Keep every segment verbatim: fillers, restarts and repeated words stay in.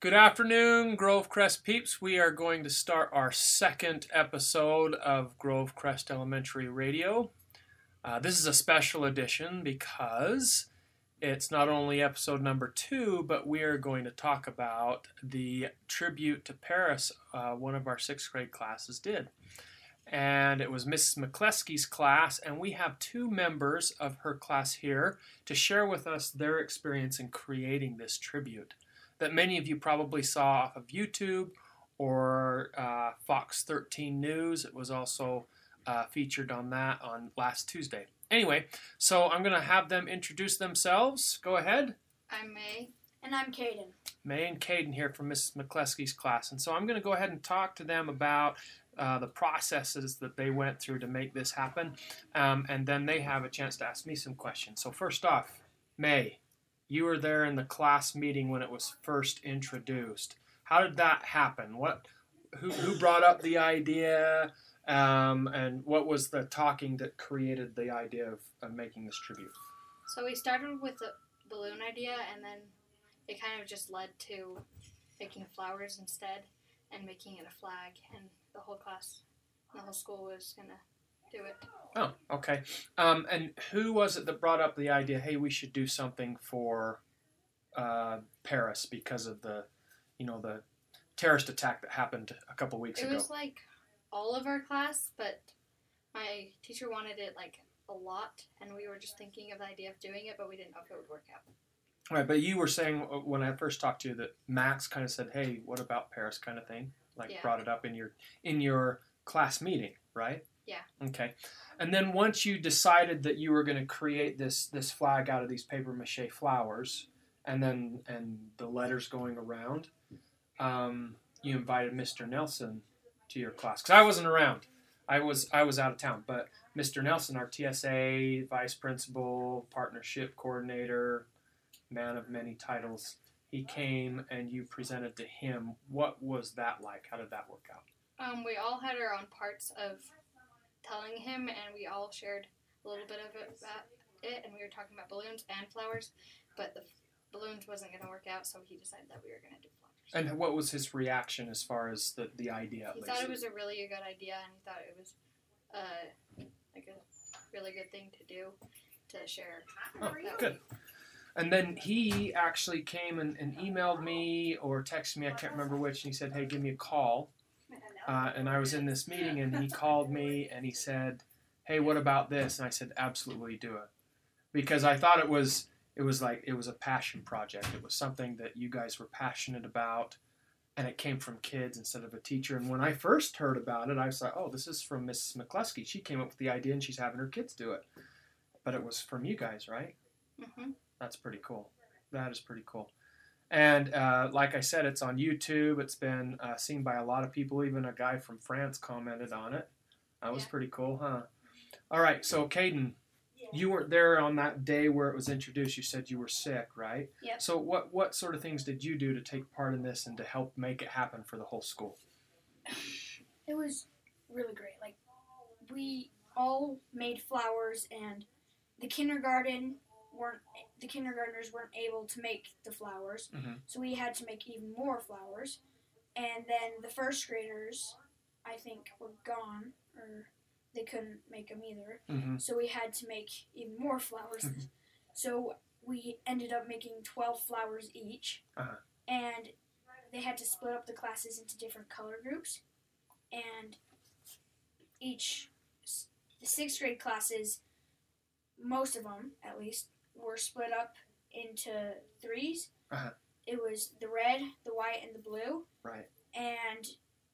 Good afternoon, Grove Crest peeps. We are going to start our second episode of Grove Crest Elementary Radio. Uh, this is a special edition because it's not only episode number two, but we are going to talk about the tribute to Paris uh, one of our sixth grade classes did. And it was Missus McCleskey's class, and we have two members of her class here to share with us their experience in creating this tribute that many of you probably saw off of YouTube or uh, Fox thirteen News. It was also uh, featured on that on last Tuesday. Anyway, so I'm going to have them introduce themselves. Go ahead. I'm May. And I'm Caden. May and Caden here from Missus McCleskey's class. And so I'm going to go ahead and talk to them about uh, the processes that they went through to make this happen. Um, and then they have a chance to ask me some questions. So first off, May, you were there in the class meeting when it was first introduced. How did that happen? What, who, who brought up the idea, um, and what was the talking that created the idea of, of making this tribute? So we started with the balloon idea, and then it kind of just led to making flowers instead and making it a flag, and the whole class, the whole school was going to do it. Oh, okay. Um, and who was it that brought up the idea, hey, we should do something for uh, Paris because of the, you know, the terrorist attack that happened a couple weeks it ago? It was like all of our class, but my teacher wanted it like a lot, and we were just thinking of the idea of doing it, but we didn't know if it would work out. Right, but you were saying when I first talked to you that Max kind of said, hey, what about Paris kind of thing? Like yeah. brought it up in your in your class meeting, right? Yeah. Okay. And then once you decided that you were going to create this this flag out of these paper mache flowers, and then and the letters going around, um, you invited Mister Nelson to your class because I wasn't around. I was I was out of town, but Mister Nelson, our T S A vice principal, partnership coordinator, man of many titles, he came and you presented to him. What was that like? How did that work out? Um, we all had our own parts of telling him, and we all shared a little bit of it about it, and we were talking about balloons and flowers, but the f- balloons wasn't going to work out, so he decided that we were going to do flowers. And what was his reaction as far as the, the idea? He thought it was a really good idea, and he thought it was uh, like a really good thing to do to share. Oh, good. And then he actually came and, and emailed me or texted me, I can't remember which, and he said, hey, give me a call. Uh, and I was in this meeting, and he called me, and he said, hey, what about this? And I said, absolutely do it. Because I thought it was, it was like, it was a passion project. It was something that you guys were passionate about, and it came from kids instead of a teacher. And when I first heard about it, I was like, oh, this is from Missus McCleskey. She came up with the idea, and she's having her kids do it. But it was from you guys, right? Mm-hmm. That's pretty cool. That is pretty cool. And uh, like I said, it's on YouTube. It's been uh, seen by a lot of people. Even a guy from France commented on it. That was yeah. pretty cool, huh? All right, so Caden, you weren't there on that day where it was introduced. You said you were sick, right? Yep. So what, what sort of things did you do to take part in this and to help make it happen for the whole school? It was really great. Like, we all made flowers, and the kindergarten weren't the kindergartners weren't able to make the flowers, mm-hmm. so we had to make even more flowers. And then the first graders, I think, were gone, or they couldn't make them either. Mm-hmm. So we had to make even more flowers. Mm-hmm. So we ended up making twelve flowers each, uh-huh. and they had to split up the classes into different color groups. And each the sixth grade classes, most of them at least, were split up into threes. Uh-huh. It was the red, the white, and the blue. Right. And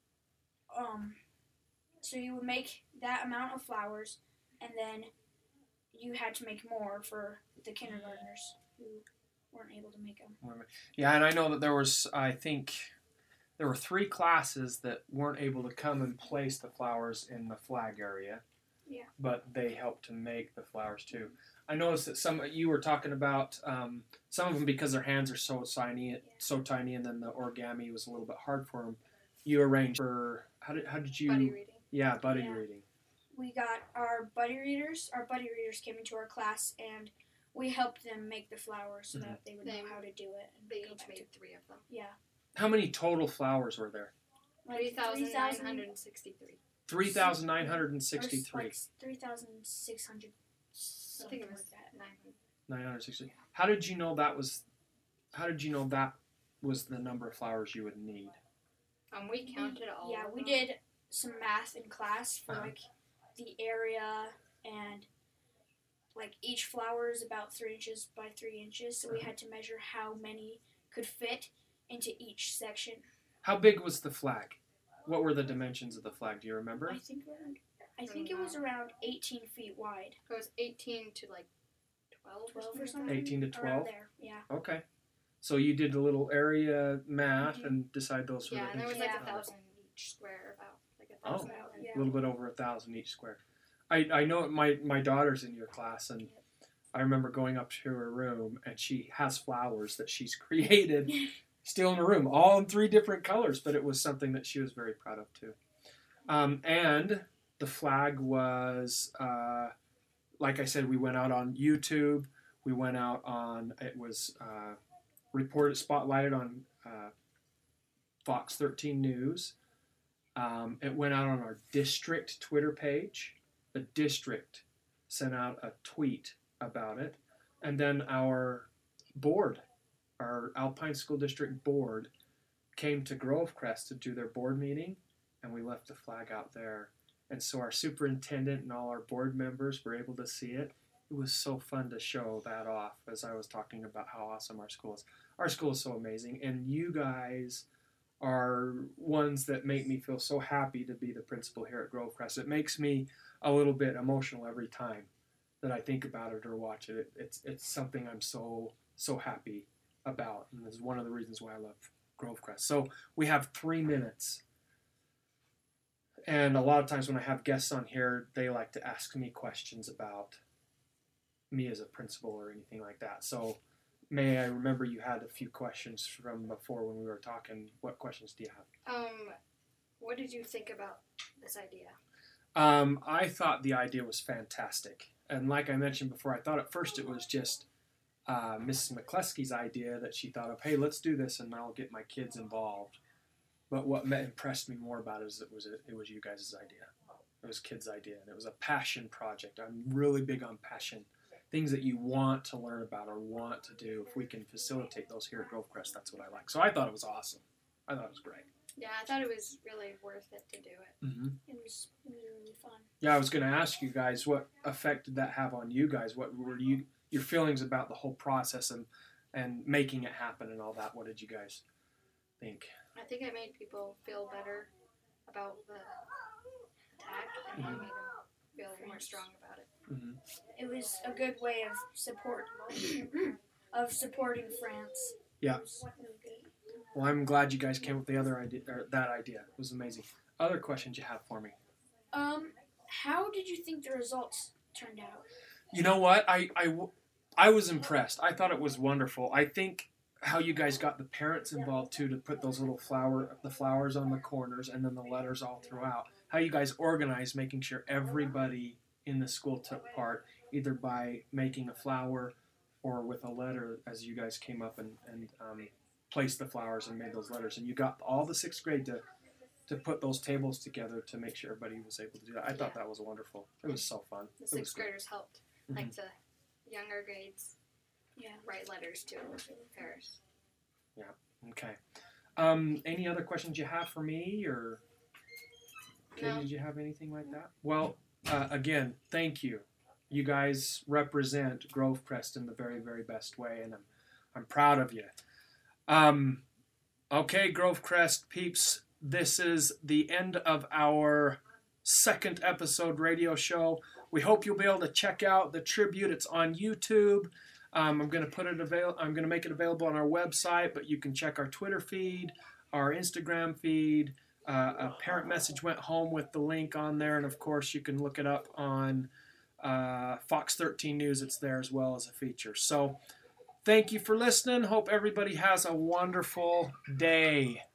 um, so you would make that amount of flowers, and then you had to make more for the kindergartners who weren't able to make them. Yeah, and I know that there was, I think, there were three classes that weren't able to come and place the flowers in the flag area. Yeah. But they helped to make the flowers too. I noticed that some you were talking about um, some of them because their hands are so tiny, yeah. so tiny, and then the origami was a little bit hard for them. You arranged for how did how did you? Buddy reading. Yeah, buddy yeah. reading. We got our buddy readers. Our buddy readers came into our class, and we helped them make the flowers so mm-hmm. that they would they, know how to do it. And they go each back made to, three of them. Yeah. how many total flowers were there? three thousand nine hundred sixty-three. three thousand nine hundred sixty-three. Like three thousand six hundred. I think it was like that. nine hundred. nine hundred sixty. How did you know that was? How did you know that was the number of flowers you would need? Um, we counted all. Yeah, of we them. did some math in class for Uh-huh. like the area, and like each flower is about three inches by three inches, so we Uh-huh. had to measure how many could fit into each section. How big was the flag? What were the dimensions of the flag? Do you remember? I think around, I think it was around eighteen feet wide, It was eighteen to like twelve, twelve or or something. something. eighteen to Around twelve. there, yeah. Okay. So you did a little area math Mhm. and decide those were Yeah, the and there was inches. like a Yeah. thousand each square, about like a Oh. thousand. Yeah. A little bit over a thousand each square. I, I know my, my daughter's in your class, and I remember going up to her room, and she has flowers that she's created still in her room, all in three different colors, but it was something that she was very proud of too. Um, and the flag was, uh, like I said, we went out on YouTube. We went out on, it was uh, reported, spotlighted on uh, Fox thirteen News. Um, it went out on our district Twitter page. The district sent out a tweet about it. And then our board, our Alpine School District board, came to Grovecrest to do their board meeting, and we left the flag out there. And so our superintendent and all our board members were able to see it. It was so fun to show that off as I was talking about how awesome our school is. Our school is so amazing, and you guys are ones that make me feel so happy to be the principal here at Grovecrest. It makes me a little bit emotional every time that I think about it or watch it. it it's it's something I'm so so happy about, and it's one of the reasons why I love Grovecrest. So we have three minutes, and a lot of times when I have guests on here, they like to ask me questions about me as a principal or anything like that. So May, I remember you had a few questions from before when we were talking. What questions do you have? Um, what did you think about this idea? Um, I thought the idea was fantastic. And like I mentioned before, I thought at first it was just uh, Missus McCluskey's idea that she thought of, hey, let's do this and I'll get my kids involved. But what me- impressed me more about it is it was, a, it was you guys' idea. It was kids' idea, and it was a passion project. I'm really big on passion. Things that you want to learn about or want to do. If we can facilitate those here at Grovecrest, that's what I like. So I thought it was awesome. I thought it was great. Yeah, I thought it was really worth it to do it. Mm-hmm. It was it was really fun. Yeah, I was going to ask you guys, what effect did that have on you guys? What were you your feelings about the whole process and and making it happen and all that? What did you guys think? I think it made people feel better about the attack, and Mhm. it made them feel more strong about it. Mm-hmm. It was a good way of support of supporting France. Yeah. It was really good. Well, I'm glad you guys came up with the other idea, or that idea. It was amazing. Other questions you have for me? Um, how did you think the results turned out? You know what? I, I, w- I was impressed. I thought it was wonderful. I think how you guys got the parents involved too to put those little flower the flowers on the corners and then the letters all throughout. How you guys organized making sure everybody in the school took part, either by making a flower or with a letter, as you guys came up and, and um, placed the flowers and made those letters. And you got all the sixth grade to to put those tables together to make sure everybody was able to do that. I thought that was wonderful. It was so fun. The It was sixth great. graders helped, Mhm. like the younger grades, Yeah. write letters to Paris. Okay. Um, any other questions you have for me, or Katie, No. did you have anything like that? Well, uh, again, thank you. You guys represent Grovecrest in the very, very best way, and I'm, I'm proud of you. Um, okay, Grovecrest peeps, this is the end of our second episode radio show. We hope you'll be able to check out the tribute. It's on YouTube. Um, I'm going to put it avail- I'm going to make it available on our website, but you can check our Twitter feed, our Instagram feed. Uh, a parent message went home with the link on there, and of course you can look it up on uh, Fox thirteen News. It's there as well as a feature. So thank you for listening. Hope everybody has a wonderful day.